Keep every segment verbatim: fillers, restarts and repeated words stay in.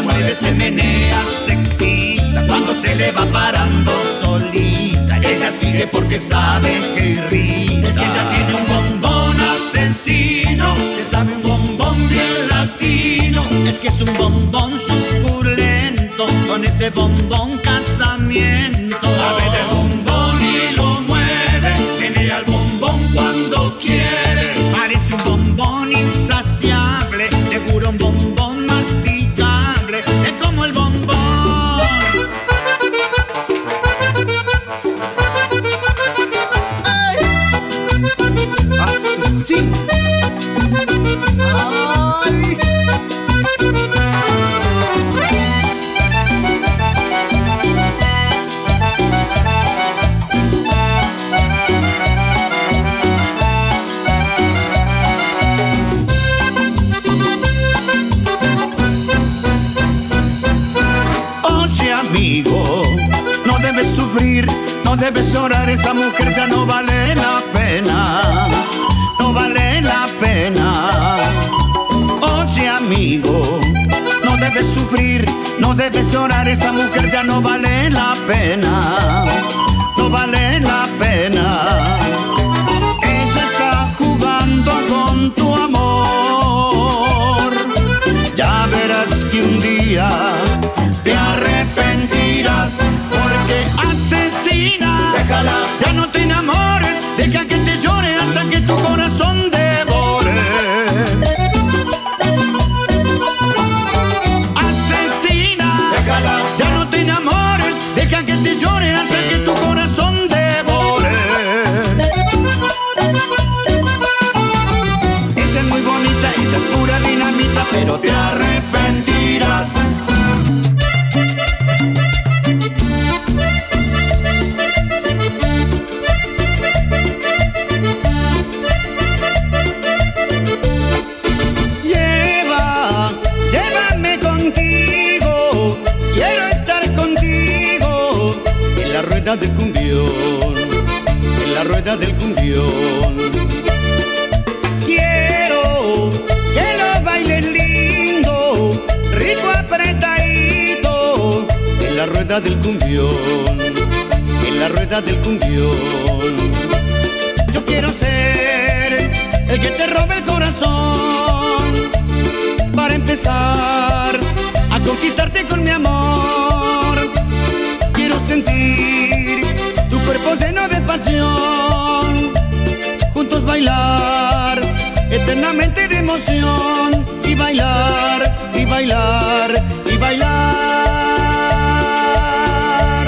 la mueve, se menea, se excita cuando se le va parando solita. Ella sigue porque sabe que irrita. Es que ella tiene un bombón asesino, se sabe un bombón bien latino. Es que es un bombón suculento, con ese bombón casamiento. Sabe del bombón y lo mueve, tiene al bombón cuando quiere. Parece un bombón insaciable, seguro un bombón masticable. Es como el bombón. ¡Ay! ¡Asesino! ¡Ay! Amigo, no debes sufrir, no debes llorar, esa mujer ya no vale la pena, no vale la pena. Oye amigo, no debes sufrir, no debes llorar, esa mujer ya no vale la pena, no vale la pena. Ella está jugando con tu amor, ya verás que un día te arrepentirás, porque asesina. Déjala, ya no te enamores, deja que te llore hasta que tu corazón devore. Asesina, déjala, ya no te enamores, deja que te llore hasta que tu corazón devore. Esa es muy bonita, esa es pura dinamita, pero te arrepentirás. Del cumbión, en la rueda del cumbión. Quiero que lo bailes lindo, rico apretadito, en la rueda del cumbión, en la rueda del cumbión. Yo quiero ser el que te robe el corazón, para empezar a conquistarte con mi amor. Quiero sentir tu cuerpo lleno de pasión, juntos bailar eternamente de emoción, y bailar, y bailar, y bailar.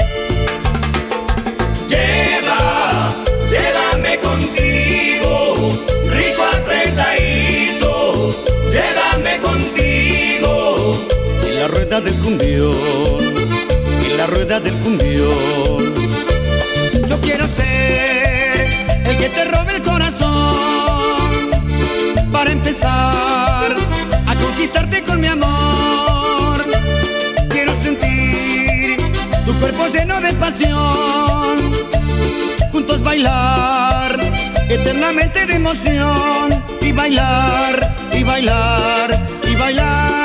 Lleva, llévame contigo, rico apretadito, llévame contigo, en la rueda del cumbión, en la rueda del cumbión. Yo quiero ser el que te robe el corazón, para empezar a conquistarte con mi amor. Quiero sentir tu cuerpo lleno de pasión, juntos bailar eternamente de emoción, y bailar, y bailar, y bailar.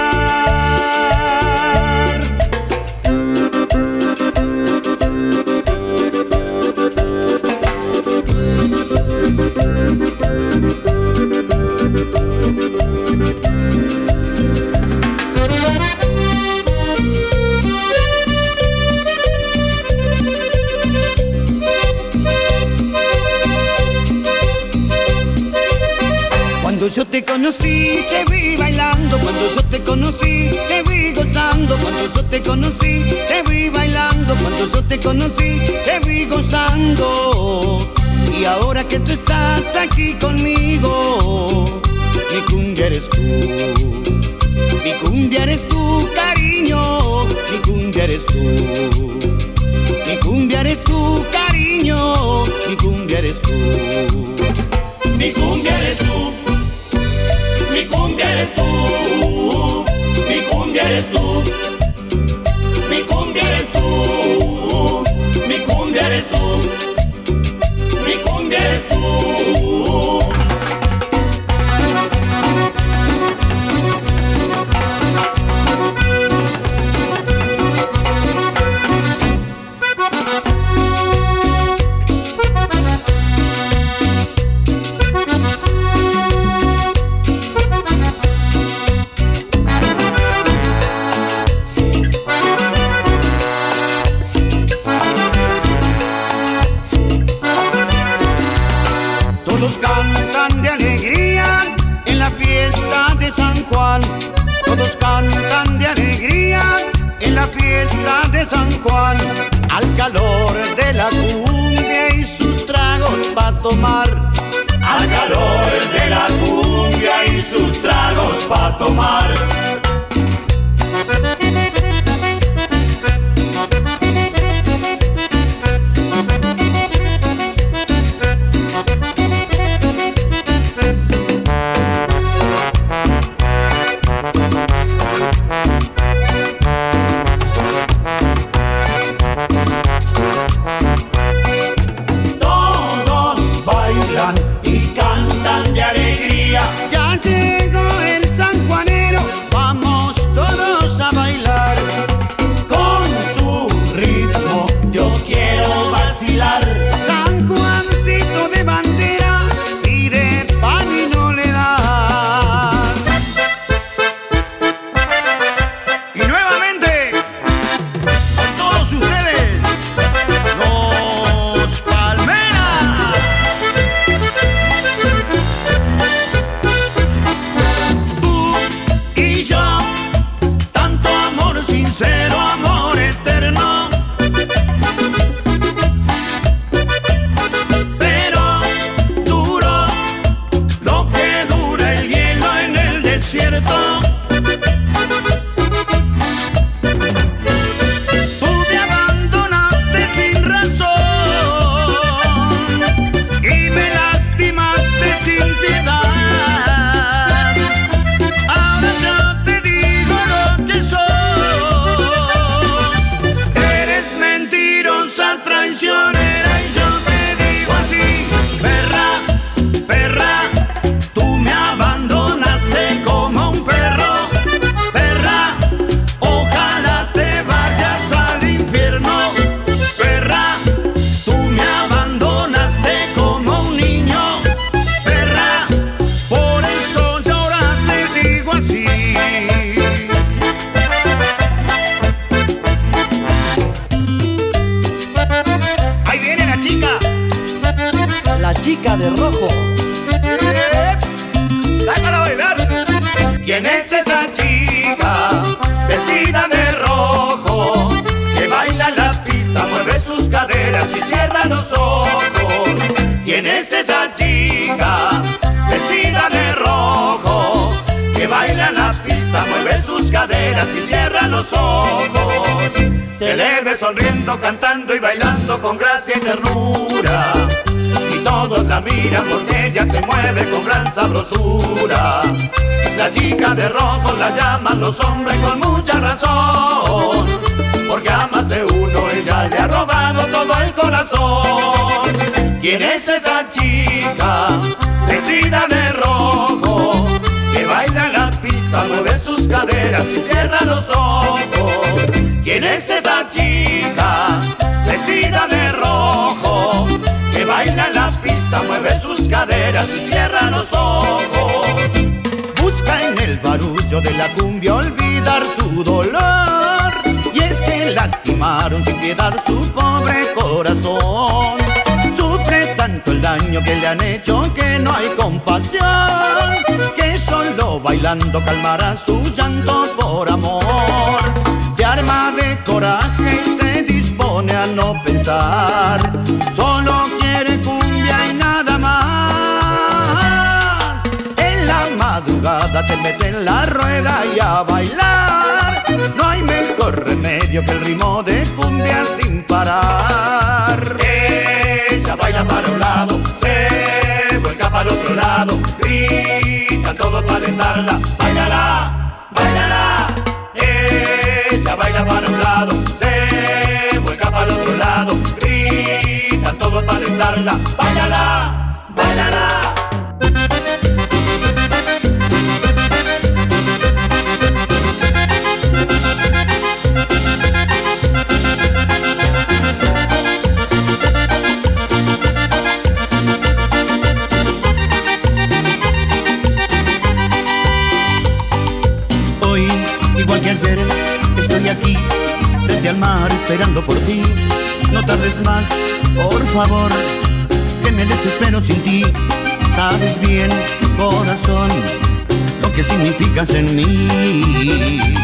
Cuando yo te conocí, te vi bailando. Cuando yo te conocí, te vi gozando. Cuando yo te conocí, te vi bailando. Cuando yo te conocí, te vi gozando. Y ahora que tú estás aquí conmigo, mi cumbia eres tú, mi cumbia eres tú, cariño. Mi cumbia eres tú, mi cumbia eres tú, cariño. Mi cumbia eres tú, mi cumbia eres tú. Mi cumbia eres tú, mi cumbia eres tú, mi cumbia eres tú, mi cumbia eres tú, mi cumbia eres tú. cantan de alegría en la fiesta de San Juan, al calor de la cumbia y sus tragos pa' tomar. Al calor de la cumbia y sus tragos pa' tomar. Y cantan de alegría. Ya llegó el sanjuanero, vamos todos a bailar. Con su ritmo yo quiero vacilar. San Juancito de bandera y de pan y no le dan. Y nuevamente, con todos ustedes, los Palmeras. Sincero amor eterno, pero duro lo que dura el hielo en el desierto. Tú me abandonaste sin razón y me lastimaste sin piedad. Ahora yo te digo lo que soy. Traicionera y yo te digo así, perra, perra, tú me abandonaste como un perro, perra, ojalá te vayas al infierno, perra, tú me abandonaste como un niño, perra, por eso yo ahora te digo así. La chica de rojo. ¡Sácala a bailar! ¿Quién es esa chica vestida de rojo que baila en la pista, mueve sus caderas y cierra los ojos? ¿Quién es esa chica vestida de rojo que baila en la pista, mueve sus caderas y cierra los ojos? Se le ve sonriendo, cantando y bailando con gracia y ternura. Todos la miran porque ella se mueve con gran sabrosura. La chica de rojo la llaman los hombres con mucha razón, porque a más de uno ella le ha robado todo el corazón. ¿Quién es esa chica vestida de rojo que baila en la pista, mueve sus caderas y cierra los ojos? ¿Quién es esa chica vestida de rojo que baila en la pista, mueve sus caderas y cierra los ojos? Busca en el barullo de la cumbia olvidar su dolor, y es que lastimaron sin piedad su pobre corazón. Sufre tanto el daño que le han hecho que no hay compasión, que solo bailando calmará su llanto por amor. Se arma de coraje y se dispone a no pensar, solo quiere cumbia y nada más. En la madrugada se mete en la rueda y a bailar. No hay mejor remedio que el ritmo de cumbia sin parar. Ella baila para un lado, se vuelca para el otro lado, gritan todos para alentarla. Báilala, báilala. Ella baila para un lado, se vuelca para el otro lado, gritan todos para alentarla. Báilala, báilala. Igual que ayer, estoy aquí, frente al mar, esperando por ti. No tardes más, por favor, que me desespero sin ti. Sabes bien, corazón, lo que significas en mí.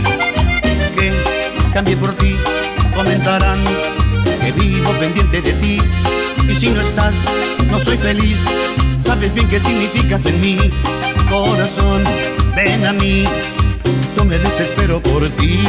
cambié por ti, comentarán que vivo pendiente de ti. Y si no estás, no soy feliz. Sabes bien qué significas en mí. Corazón, ven a mí, yo me desespero por ti.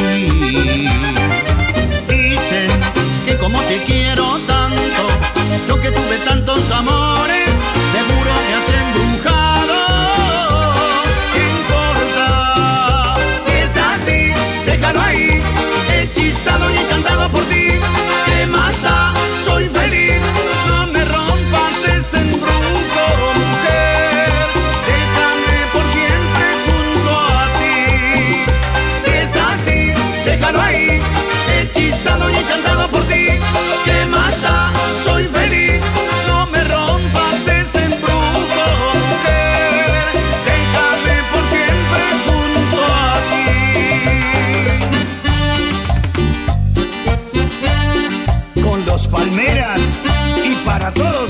Dicen que como te quiero tanto, yo que tuve tantos amores, seguro me has embrujado. ¿Qué importa? Si es así, déjalo ahí, hechizado y encantado por ti. ¿Qué más da? Soy feliz. No me rompas ese embrujo, mujer. Déjame por siempre junto a ti. Si es así, déjalo ahí, hechizado y encantado por ti. ¿Qué más da? Soy feliz. No me rompas ese embrujo, mujer. Déjame por siempre junto a ti. Con los Palmeras y para todos.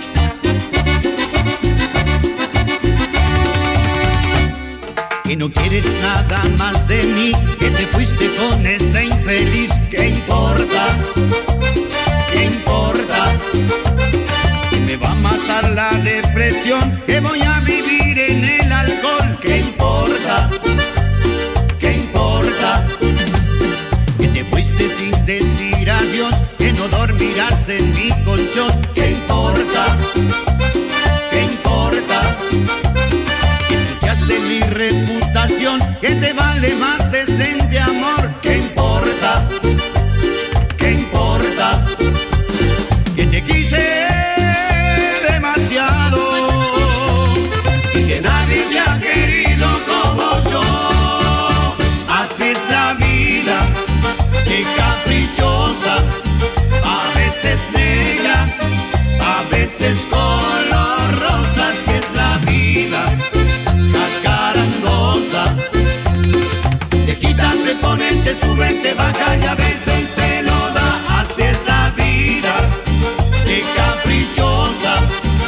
Que no quieres nada más de mí, que te fuiste con ese infeliz. ¿Qué importa? ¿Qué importa? Que me va a matar la depresión, que voy a vivir en el alcohol. ¿Qué importa? ¿Qué importa? Que te fuiste sin decir adiós, que no dormirás en mi colchón. ¿Qué importa? ¿Qué importa? Que ensuciaste mi reputación, que te vale más decente amor. ¿Qué importa? ¿Qué importa? Que te quise demasiado y que nadie te ha querido como yo. Así es la vida, qué caprichosa, a veces negra, a veces color rosa. Así es la vida, jacarandosa, te quitan, te ponen, te suben, te bajan y a veces te lo da. Así es la vida, qué caprichosa,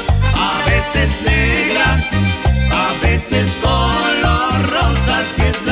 a veces negra, a veces color rosa. Así es la